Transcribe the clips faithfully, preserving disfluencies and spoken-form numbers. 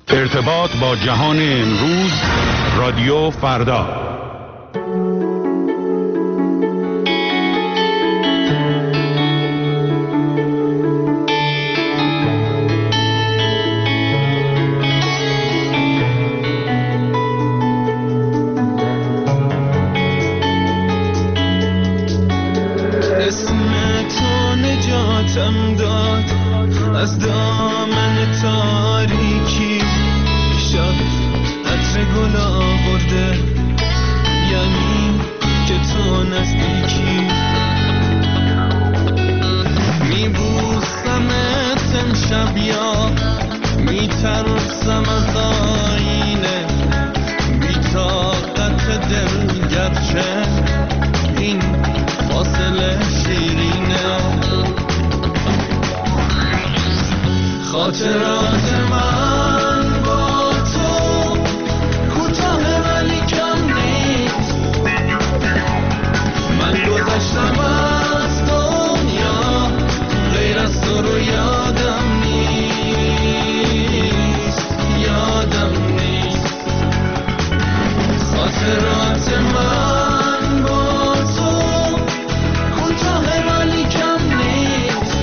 ارتباط با جهان امروز، رادیو فردا. نجاتم داد از دامن تاریکی، شب عطر گل آورده یعنی که تو نزدیکی. میبوسمت امشب یا میترسم از آینه، بی‌طاقت دل گرچه این فاصله شیرینه. خاطرات من با تو کوتاه ولی کم نیست، من گذشتم از دنیا غیر از تو رو یادم نیست، یادم نیست. خاطرات من با تو کوتاه ولی کم نیست،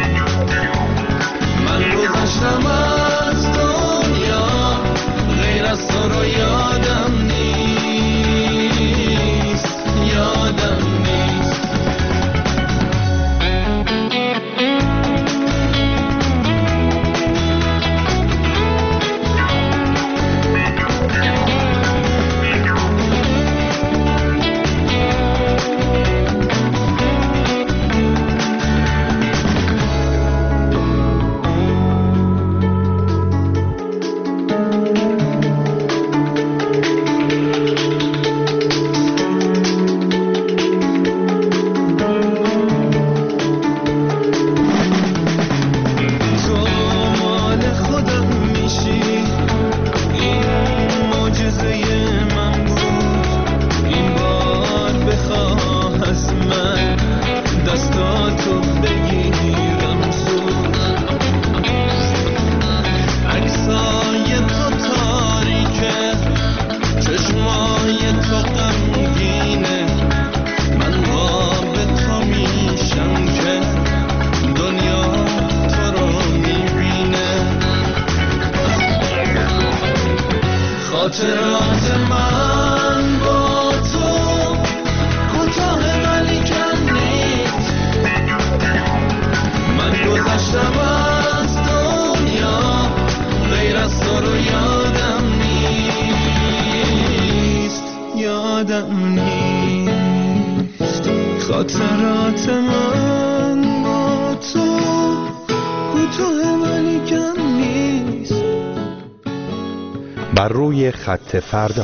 من گذشتم از دنیا غیر از تو رو یادم نیست، یادم نیست. خاطرات من با تو کوتاه ولی کم نیست، من گذشتم از دنیا غیر از تو رو یادم نیست، یادم نیست. خاطرات من با تو کوتاه ولی کم نیست. بر روی خط فردا.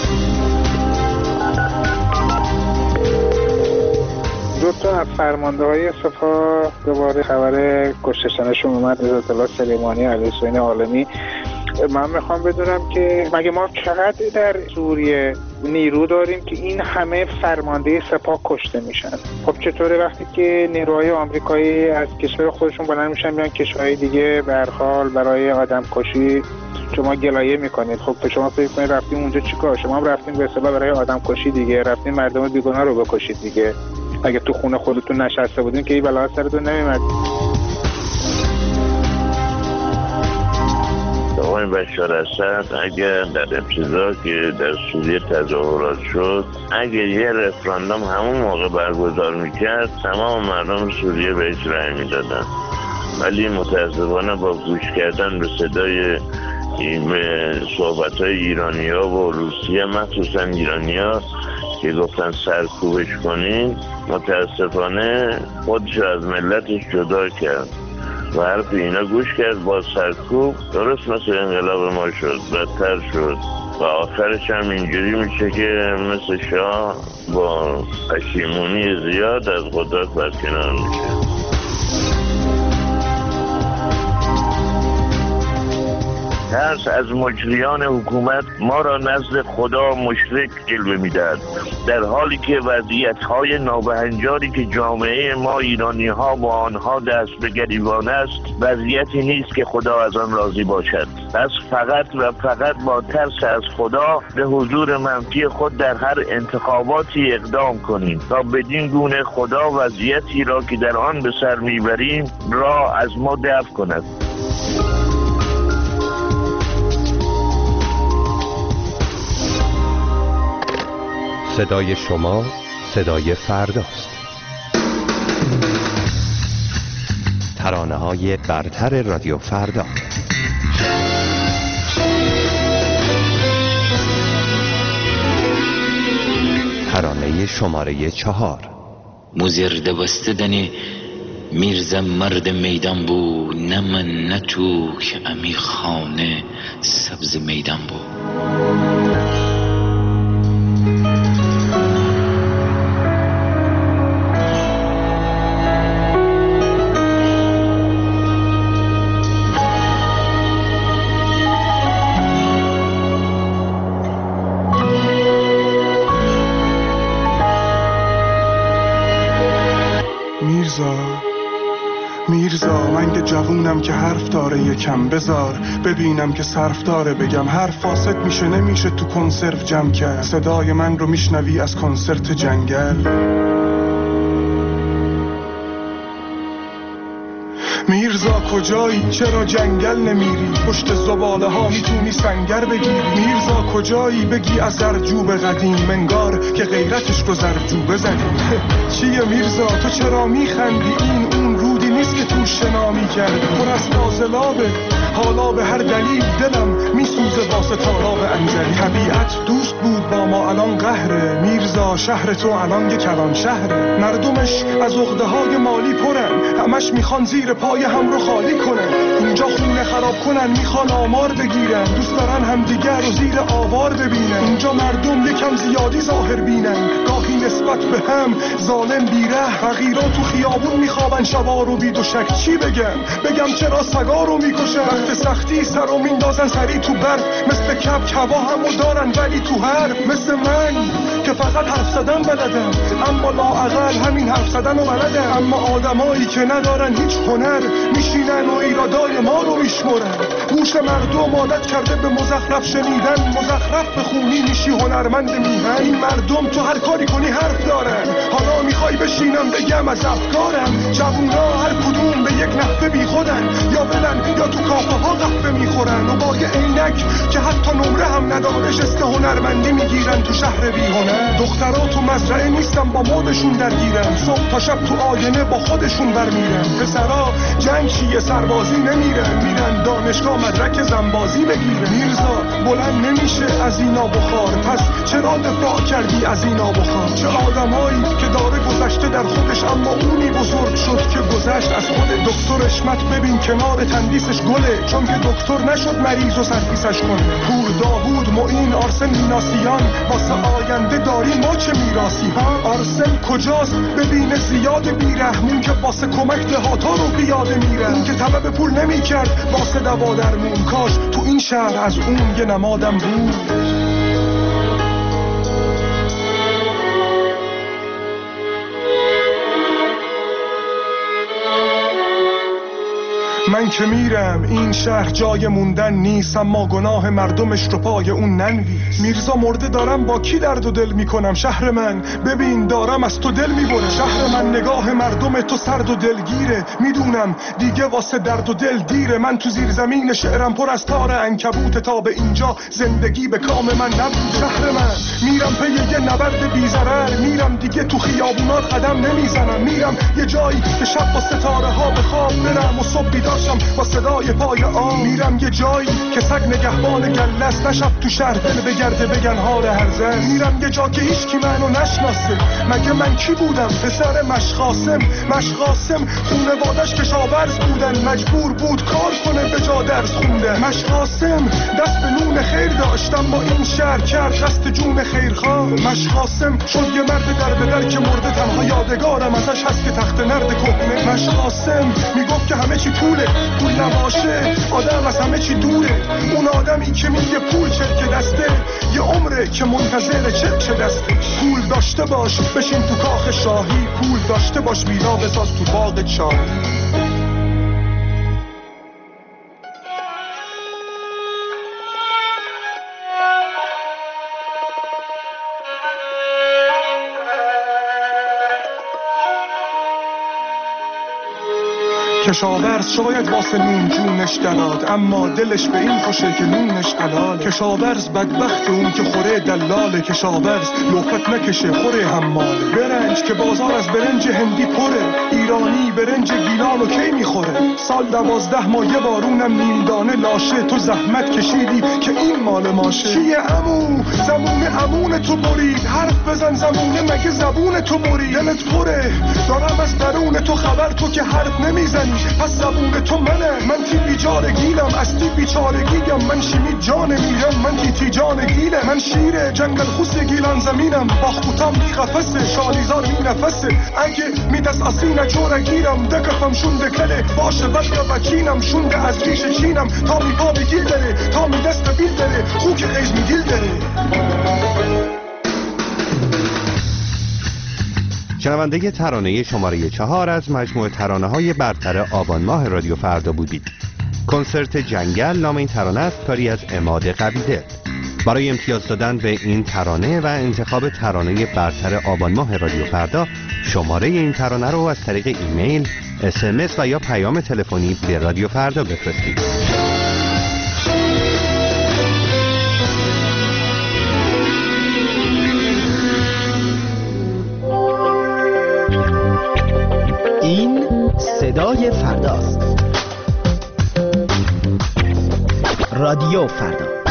دو تا از فرمانده های سپاه دوباره خبر کشتشنشون اومد از اطلاع سلیمانی علی حسین عالمی. من میخوام بدونم که مگه ما چقدر در سوریه نیرو داریم که این همه فرمانده سپاه کشته میشن؟ خب چطوره وقتی که نیروهای آمریکایی از کشور خودشون بلند میشن میان کشورهای دیگه به هر حال برای آدم کشی شما گلایه میکنید؟ خب شما فکر کنید رفتیم اونجا چیکار؟ شما هم رفتیم به اصطلاح برای آدم کشی دیگه، رفتیم مردم بیگناه رو بکشید دیگه. اگه تو خونه خودتون نشسته بودین که این بلا سرتون نمیومد. آقای بشار اسد اگر در ابتدا که در سوریه تظاهرات شد، اگر یه رفراندوم همون موقع برگزار میکرد تمام مردم سوریه بهش رأی میدادن، ولی متاسفانه با گوش کردن به صدای صحبت‌های ایرانی‌ها و روسیه، مخصوصا ایرانی‌ها که گفتن سرکوبش کنین، متاسفانه خودش از ملتش جدا کرد و حرف اینا گوش کرد. با سرکوب درست مثل انقلاب ما شد، بدتر شد و آخرش هم اینجوری میشه که مثل شاه با پشیمونی زیاد از قدرت برکنار میشه. ترس از مجریان حکومت ما را نزد خدا مشرک جلوه می‌دهد، در حالی که وضعیت‌های نابهنجاری که جامعه ما ایرانی ها با آنها دست به گریبان است وضعیتی نیست که خدا از آن راضی باشد. پس فقط و فقط با ترس از خدا به حضور منفی خود در هر انتخاباتی اقدام کنیم تا بدین گونه خدا وضعیتی را که در آن به سر میبریم را از ما دفع کند. صدای شما صدای فرداست. ترانه‌های برتر رادیو فردا. ترانه شماره چهار. مزرده بستدن میرزا مرد میدان بو، نه من نه تو که امی خانه سبز میدان بو. میرزا من که جوونم که حرف داره یکم بذار ببینم که صرف داره بگم حرف فاسد میشه نمیشه تو کنسرو جمع کرد. صدای من رو میشنوی از کنسرت جنگل. میرزا کجایی؟ چرا جنگل نمیری؟ پشت زباله ها میتونی سنگر بگیری. میرزا کجایی؟ بگی از زرجوب قدیم منگار که غیرتش رو زرجوبه زدیم. چیه میرزا تو چرا میخندی؟ این اون رودی نیست که تو شنا میکردی، پر از فاضلابه. حالا به هر دلیل دلم میسوزه واسه تاراب انجلی. طبیعت دوست بود با ما الان قهره. میرزا شهر تو الان یه کلان شهره. مردمش از عقده های مالی پرن، همش میخوان زیر پای هم رو خالی کنن. اینجا خونه خراب کنن، میخوان آمار بگیرن. دوست دارن همدیگر رو زیر آوار ببینن. اینجا مردم یکم زیادی ظاهر بینن، گاهی نسبت به هم ظالم بیره. فقیرا تو خیابون میخوابن شبا رو بی دو شک. چی بگم؟ بگم چرا سگا رو میکشن؟ وقت سختی سر رو میندازن سری تو برف. مثل کپ کوا همو دارن ولی تو حرف. مثل من که فقط حرف زدن بلدم، اما لااقل همین حرف زدن رو بلدم. اما آدمایی که ندارن هیچ هنر میشینن و ایرادای ما رو میشمرن. گوش مردم عادت کرده به مزخرف شنیدن. مزخرف بخونی میشی هنرمند میهن. این مردم تو هر کاری کنی حرف دارن. حالا میخوای بشینم بگم از افکارم. جوونا هر کدوم به یک نحوه بی خودن، یا ولن یا تو کافه ها قهوه میخورن و با یه عینک که حتی نمره هم نداره جست هنرمندی میگیرن تو شهر بی هنر. دخترها تو مزرعه نیستن با مودشون درگیرن، صبح تا شب تو آینه با خودشون برمیرن. پسرا جنگ چیه سربازی نمیرن، میرن دانشگاه مدرک زنبازی بگیرن. میرزا بلند نمیشه از اینا بخار، پس چرا دفاع کردی از اینا بخار؟ چه آدمایی که داره گذشته در خودش، اما اونی بزرگ شد که گذشت از خود. دکتر اشمت ببین کنار تندیسش گله، چون که دکتر نشد مریض و سرپیسش کنه. پور داوود معین آرسن میناسیان، واسه آینده داری ما چه میراسی ها؟ آرسن کجاست؟ ببین زیاد بیرحمون که واسه کمک دهاتا رو بیاده میره. اون که طلب پول نمی کرد واسه دوا درمون، کاش تو این شهر از اون یه نمادم بود. من که میرم این شهر جای موندن نیست، اما گناه مردمش رو پای اون ننویس. میرزا مرده دارم با کی درد و دل میکنم؟ شهر من ببین دارم از تو دل میبره. شهر من نگاه مردم تو سرد و دلگیره. میدونم دیگه واسه درد و دل دیره. من تو زیر زمین شعرم پر از تار عنکبوت، تا به اینجا زندگی به کام من نبود. شهر من میرم پی یه نبرد بی‌ضرر، میرم دیگه تو خیابونات قدم نمیزنم. میرم یه جایی که شب با ستاره ها به خواب برم و صبح بیدارشم با صدای پای آن. میرم یه جایی که سگ نگهبان گله است، نشب تو شهر دل بگرده بگن حال هر زن. میرم یه جا که هیچ کی منو نشناسه. مگه من کی بودم؟ پسر مشقاسم. مشقاسم خونوادش کشاورز بودن، مجبور بود کار کنه به جا درس خوندن. مونده. مشقاسم دست به نون خیر داشتم با این شهر کرد قصد جون خیرخواه. مشقاسم شد یه مرد در به در که مرده، تنها یادگارم ازش هست که تخت نرد کهنه. مشقاسم میگفت که همه چی پوله، پول نباشه آدم از همه چی دوره. اون آدمی که میگه پول چرک دسته، یه عمره که منتظر چرک دسته. پول داشته باش بشین تو کاخ شاهی، پول داشته باش ویلا بساز تو باغ چاهی. کشاورز شاید واسه نون جونش دراد، اما دلش به این خوشه که نونش حلال. کشاورز بدبخت اون که خوره دلاله، کشاورز لوفت نکشه خوره حماله. برنج که بازار از برنج هندی پره، ایرانی برنج گیلانو کی میخوره. سال دوازده ماه یه بارونم نیم دانه لاشه، تو زحمت کشیدی که این مال ماشه. چیه عمو زمون عمون تو برید، حرف بزن زمونه مگه زبون تو برید. دلت پره دارم از درون تو خبر، تو که حرف نمیزنی پس زبون تو منه. من تی بیچارگیلم از تی بیچارگیم، من شیمی جان میرم من تی تی جان گیله. من شیره جنگل خوس گیلان زمینم، باختم بی قفسه شالیزار بی نفسه. اگه میدست اسینه جورگیرم دکفم شونده کله باشه بلگه بچینم. شونده از ریش چینم تا می پا بگیل داره، تا می دست بیل داره خوک ایز می دیل داره. شنونده ترانه شماره چهار از مجموعه ترانه‌های برتر آبان ماه رادیو فردا بودید. کنسرت جنگل نام این ترانه است، کاری از عماد قوی‌دل. برای امتیاز دادن به این ترانه و انتخاب ترانه برتر آبان ماه رادیو فردا، شماره این ترانه رو از طریق ایمیل، اس ام اس و یا پیام تلفنی به رادیو فردا بفرستید. این صدای فرداست. رادیو فردا.